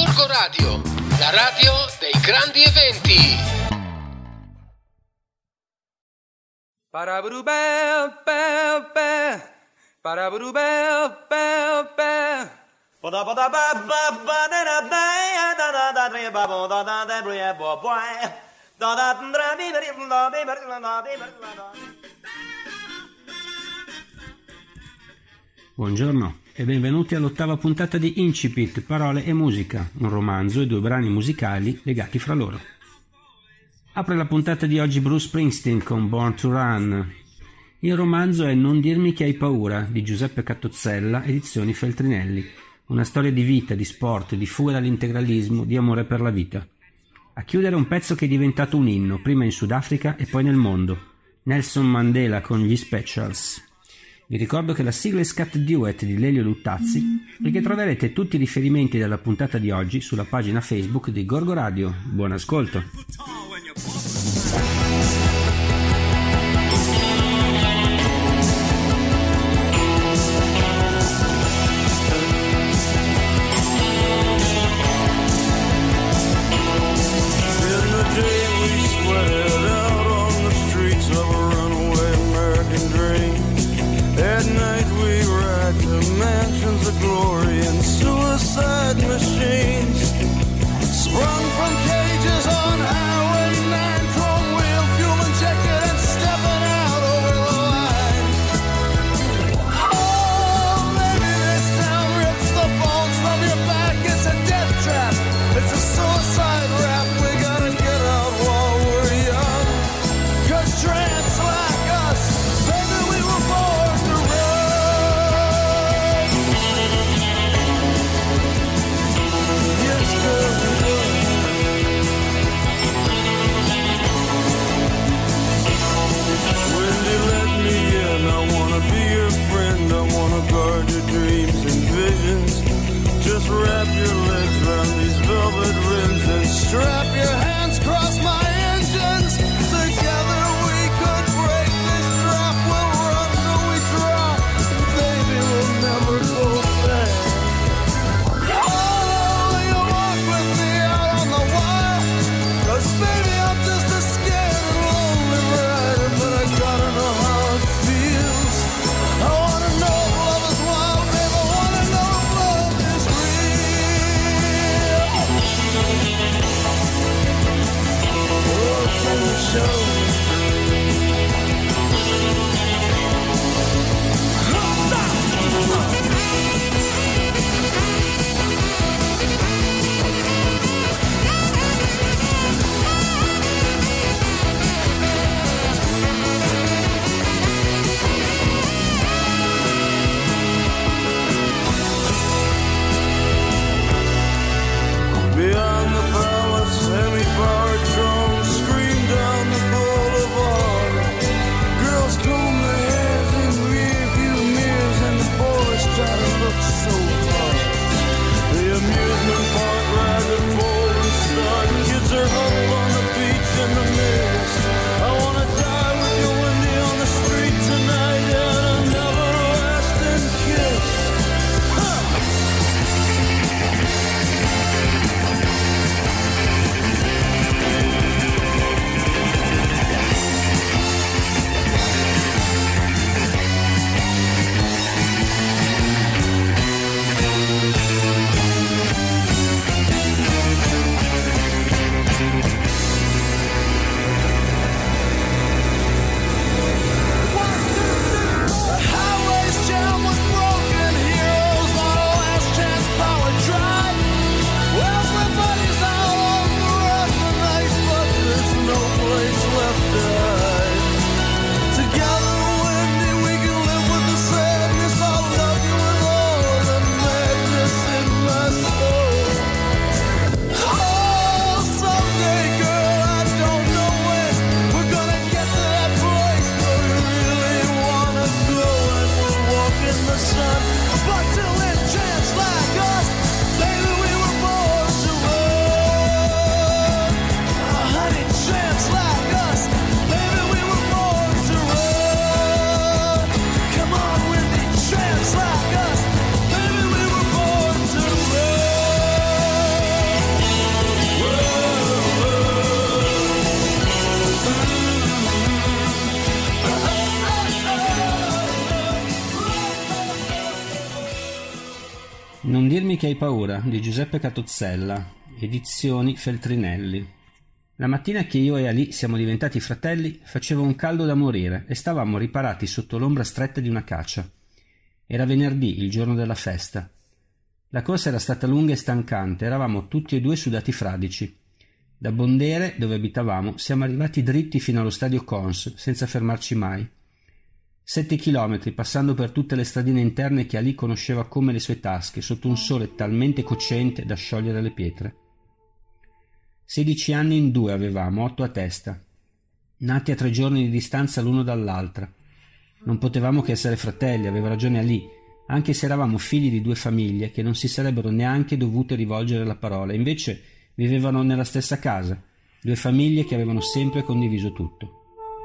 Gorgo Radio, la radio dei grandi eventi. Buongiorno e benvenuti all'8ª puntata di Incipit, Parole e Musica, un romanzo e 2 brani musicali legati fra loro. Apre la puntata di oggi Bruce Springsteen con Born to Run. Il romanzo è Non dirmi che hai paura di Giuseppe Cattozzella, edizioni Feltrinelli, una storia di vita, di sport, di fuga dall'integralismo, di amore per la vita. A chiudere un pezzo che è diventato un inno, prima in Sudafrica e poi nel mondo, Nelson Mandela con gli Specials. Vi ricordo che la sigla è Scat Duet di Lelio Luttazzi e che troverete tutti i riferimenti della puntata di oggi sulla pagina Facebook di Gorgo Radio. Buon ascolto! At night we ride to mansions of glory and suicide machines, sprung from cages on Highway 9, chrome wheel, fuel injected and stepping out over the line. Oh, maybe this town rips the bones from your back. It's a death trap, it's a suicide rap. We gotta get out while we're young, 'cause tramps like us, baby, we were born to run. Yes, girl, we were. Wendy, let me in. I wanna be your friend. I wanna guard your dreams and visions. Just wrap your legs around these velvet rims and strap your hands across my engines. Together we could break this trap. We'll run till we drop. Baby, we'll never go back. Oh, you walk with me out on the wire. 'Cause baby, I'm just a scared and lonely rider. But I gotta know how it feels. I wanna know if love is wild, babe. I wanna know if love is real. che hai paura di Giuseppe Catozzella, edizioni Feltrinelli. La mattina che io e Ali siamo diventati fratelli faceva un caldo da morire e stavamo riparati sotto l'ombra stretta di una cacia. Era venerdì, il giorno della festa. La corsa era stata lunga e stancante, eravamo tutti e due sudati fradici. Da Bondere, dove abitavamo, siamo arrivati dritti fino allo stadio Cons, senza fermarci mai. 7 chilometri, passando per tutte le stradine interne che Ali conosceva come le sue tasche, sotto un sole talmente cocente da sciogliere le pietre. 16 anni in 2 avevamo, 8 a testa, nati a 3 giorni di distanza l'uno dall'altra. Non potevamo che essere fratelli, aveva ragione Ali, anche se eravamo figli di 2 famiglie che non si sarebbero neanche dovute rivolgere la parola, invece vivevano nella stessa casa, 2 famiglie che avevano sempre condiviso tutto.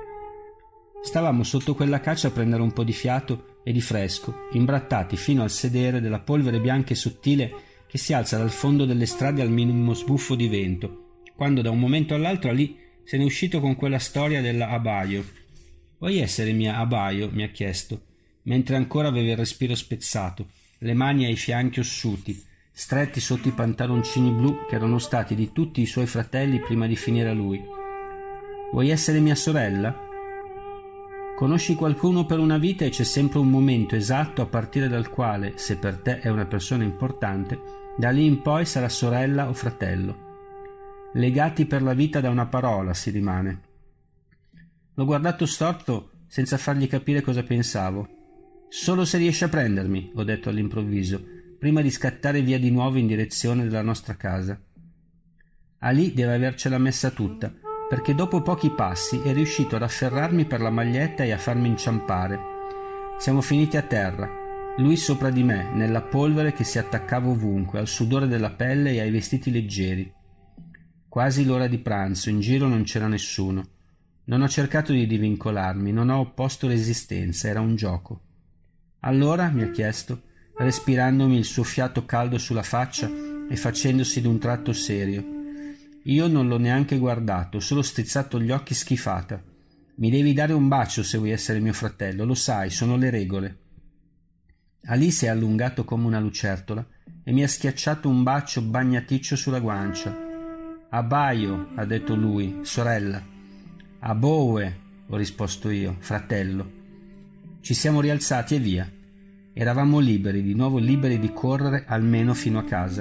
Stavamo sotto quella cacia a prendere un po' di fiato e di fresco, imbrattati fino al sedere della polvere bianca e sottile che si alza dal fondo delle strade al minimo sbuffo di vento, quando da un momento all'altro Ali se n'è uscito con quella storia della Abaio. «Vuoi essere mia Abaio?» mi ha chiesto, mentre ancora aveva il respiro spezzato, le mani ai fianchi ossuti, stretti sotto i pantaloncini blu che erano stati di tutti i suoi fratelli prima di finire a lui. «Vuoi essere mia sorella?» Conosci qualcuno per una vita e c'è sempre un momento esatto a partire dal quale, se per te è una persona importante, da lì in poi sarà sorella o fratello. Legati per la vita da una parola si rimane. L'ho guardato storto senza fargli capire cosa pensavo. «Solo se riesci a prendermi», ho detto all'improvviso, prima di scattare via di nuovo in direzione della nostra casa. Ali deve avercela messa tutta, perché dopo pochi passi è riuscito ad afferrarmi per la maglietta e a farmi inciampare. Siamo finiti a terra, lui sopra di me, nella polvere che si attaccava ovunque, al sudore della pelle e ai vestiti leggeri. Quasi l'ora di pranzo, in giro non c'era nessuno. Non ho cercato di divincolarmi, non ho opposto resistenza, era un gioco. «Allora?» mi ha chiesto, respirandomi il suo fiato caldo sulla faccia e facendosi d'un tratto serio. Io non l'ho neanche guardato, solo strizzato gli occhi schifata. «Mi devi dare un bacio se vuoi essere mio fratello, lo sai, sono le regole». Ali si è allungato come una lucertola e mi ha schiacciato un bacio bagnaticcio sulla guancia. «Abaio», ha detto lui, «sorella». «Aboue», ho risposto io, «fratello». Ci siamo rialzati e via. Eravamo liberi, di nuovo liberi di correre almeno fino a casa.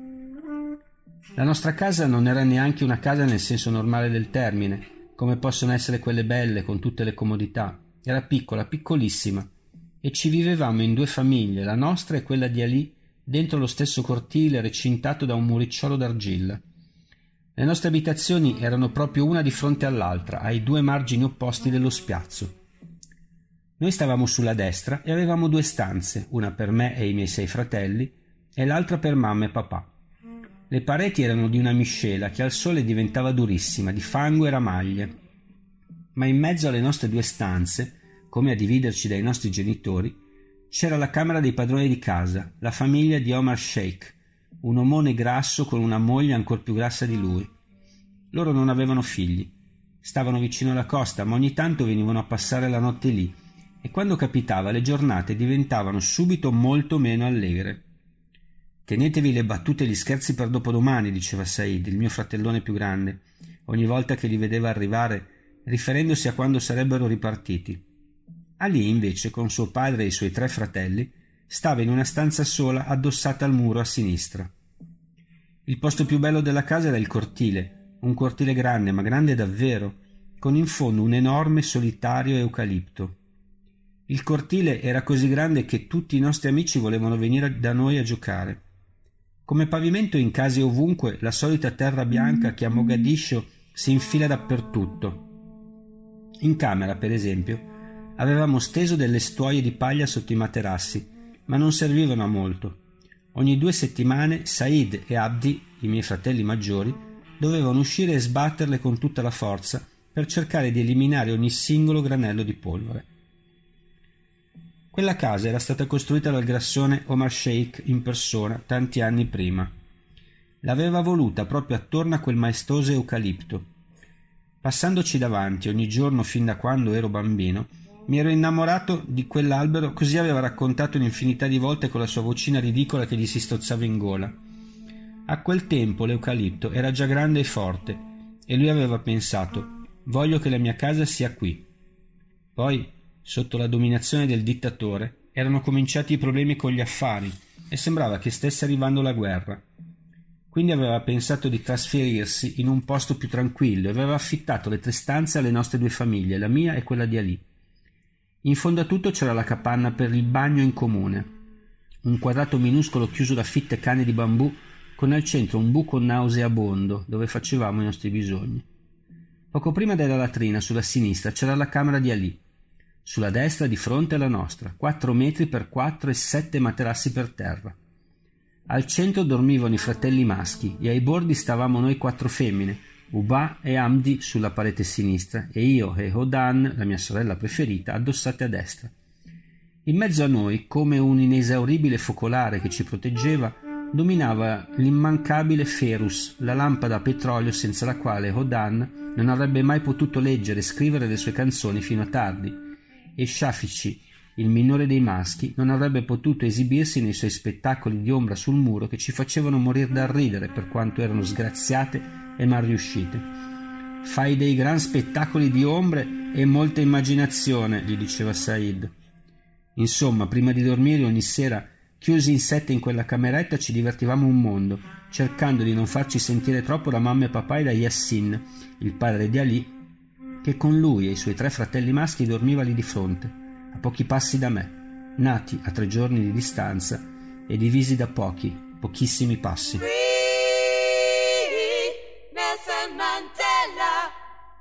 La nostra casa non era neanche una casa nel senso normale del termine, come possono essere quelle belle con tutte le comodità. Era piccola, piccolissima, e ci vivevamo in 2 famiglie, la nostra e quella di Ali, dentro lo stesso cortile recintato da un muricciolo d'argilla. Le nostre abitazioni erano proprio una di fronte all'altra, ai 2 margini opposti dello spiazzo. Noi stavamo sulla destra e avevamo 2 stanze, una per me e i miei 6 fratelli e l'altra per mamma e papà. Le pareti erano di una miscela che al sole diventava durissima, di fango e ramaglie. Ma in mezzo alle nostre 2 stanze, come a dividerci dai nostri genitori, c'era la camera dei padroni di casa, la famiglia di Omar Sheikh, un omone grasso con una moglie ancor più grassa di lui. Loro non avevano figli. Stavano vicino alla costa, ma ogni tanto venivano a passare la notte lì, e quando capitava le giornate diventavano subito molto meno allegre. «Tenetevi le battute e gli scherzi per dopodomani», diceva Said, il mio fratellone più grande, ogni volta che li vedeva arrivare, riferendosi a quando sarebbero ripartiti. Ali, invece, con suo padre e i suoi 3 fratelli, stava in una stanza sola addossata al muro a sinistra. Il posto più bello della casa era il cortile, un cortile grande, ma grande davvero, con in fondo un enorme solitario eucalipto. Il cortile era così grande che tutti i nostri amici volevano venire da noi a giocare. Come pavimento in case ovunque, la solita terra bianca che a Mogadiscio si infila dappertutto. In camera, per esempio, avevamo steso delle stuoie di paglia sotto i materassi, ma non servivano a molto. Ogni 2 settimane Said e Abdi, i miei fratelli maggiori, dovevano uscire e sbatterle con tutta la forza per cercare di eliminare ogni singolo granello di polvere. Quella casa era stata costruita dal grassone Omar Sheikh in persona tanti anni prima. L'aveva voluta proprio attorno a quel maestoso eucalipto. Passandoci davanti ogni giorno fin da quando ero bambino, Mi ero innamorato di quell'albero, così aveva raccontato un'infinità di volte con la sua vocina ridicola che gli si strozzava in gola. A quel tempo l'eucalipto era già grande e forte e lui aveva pensato: voglio che la mia casa sia qui. Poi, sotto la dominazione del dittatore, erano cominciati i problemi con gli affari e sembrava che stesse arrivando la guerra. Quindi aveva pensato di trasferirsi in un posto più tranquillo e aveva affittato le 3 stanze alle nostre 2 famiglie, la mia e quella di Ali. In fondo a tutto c'era la capanna per il bagno in comune, un quadrato minuscolo chiuso da fitte canne di bambù con al centro un buco nauseabondo dove facevamo i nostri bisogni. Poco prima della latrina, sulla sinistra, c'era la camera di Ali. Sulla destra, di fronte alla nostra, 4 metri per 4 e 7 materassi per terra. Al centro dormivano i fratelli maschi e ai bordi stavamo noi 4 femmine, Uba e Hamdi sulla parete sinistra e io e Hodan, la mia sorella preferita, addossate a destra. In mezzo a noi, come un inesauribile focolare che ci proteggeva, dominava l'immancabile Ferus, la lampada a petrolio senza la quale Hodan non avrebbe mai potuto leggere e scrivere le sue canzoni fino a tardi, e Shafici, il minore dei maschi, non avrebbe potuto esibirsi nei suoi spettacoli di ombra sul muro che ci facevano morire dal ridere per quanto erano sgraziate e mal riuscite. «Fai dei gran spettacoli di ombre e molta immaginazione», gli diceva Said. Insomma, prima di dormire ogni sera, chiusi in 7 in quella cameretta, ci divertivamo un mondo, cercando di non farci sentire troppo da mamma e papà e da Yassin, il padre di Ali, che con lui e i suoi 3 fratelli maschi dormiva lì di fronte, a pochi passi da me, nati a 3 giorni di distanza e divisi da pochissimi passi. Nelson Mandela.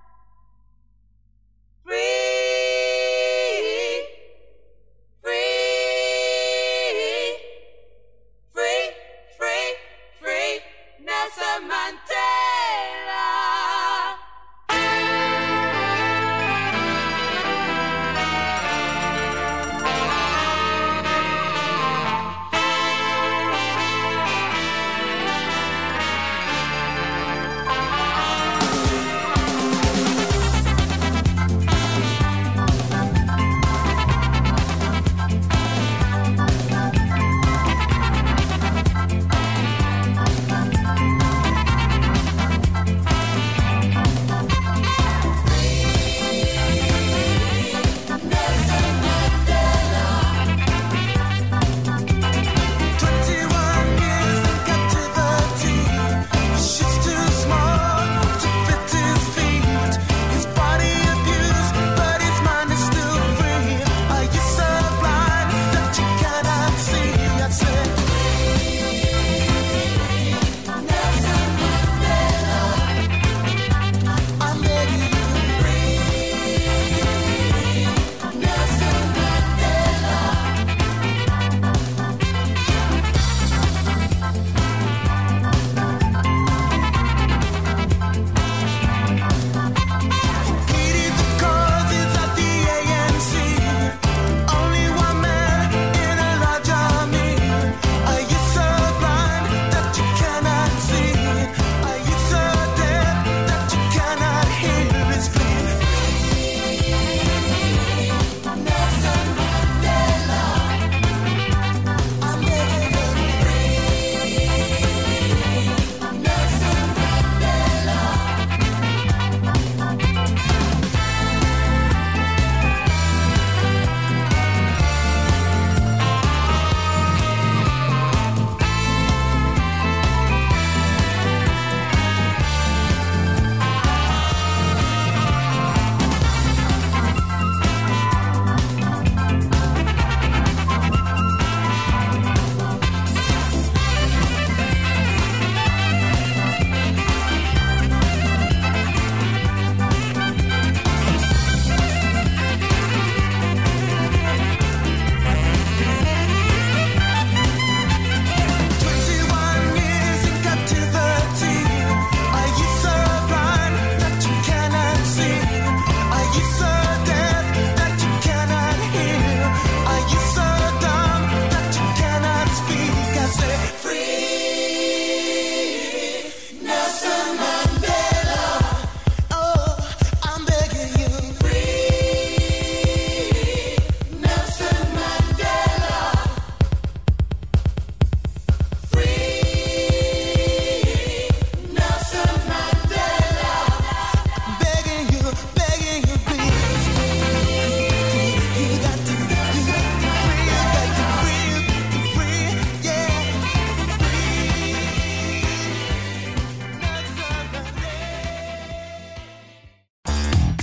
Free, free, free, free, free, Nelson Mandela.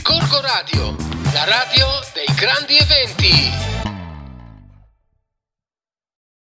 Gorgo Radio, la radio dei grandi eventi.